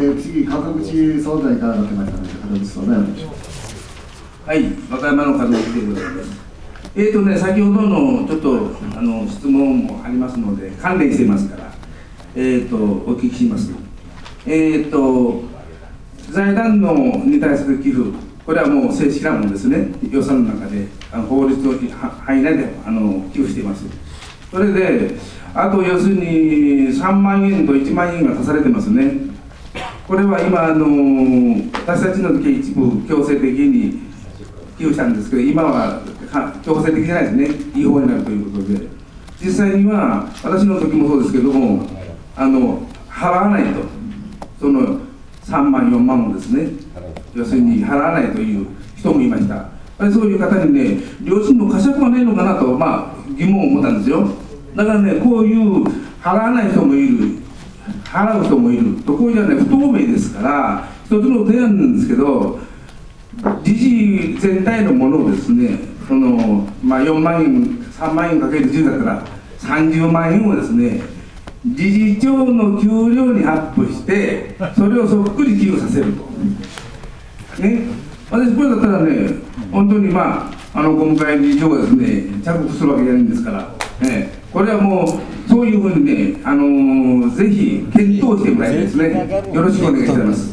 次、門口総代からなってましたので、門口総代お願いします。 はい、和歌山の門口でございます。先ほどのちょっと質問もありますので、関連してますから、お聞きします。財団に対する寄付、これはもう正式なものですね、予算の中で、法律の範囲内で寄付しています。それで、あと要するに3万円と1万円が足されてますね。これは今、私たちの時、一部強制的に寄付したんですけど、今は強制的じゃないですね、違法になるということで、実際には私の時もそうですけども、払わないと、その3万、4万をですね、要するに払わないという人もいました。そういう方にね、両親の呵責はないのかなと、疑問を持ったんですよ。だからね、こういう払わない人もいる、払う人もいると、こういうのはね、不透明ですから、一つの提案なんですけど、理事全体のものをですね、4万円、3万円かける10だったら、30万円をですね、理事長の給料にアップして、それをそっくり寄付させると。ね、私、これだったらね、本当に今回理事長がですね、着服するわけじゃないんですから、これはもう、そういうふうにね、ぜひ検討してもらいたいですね。よろしくお願いします。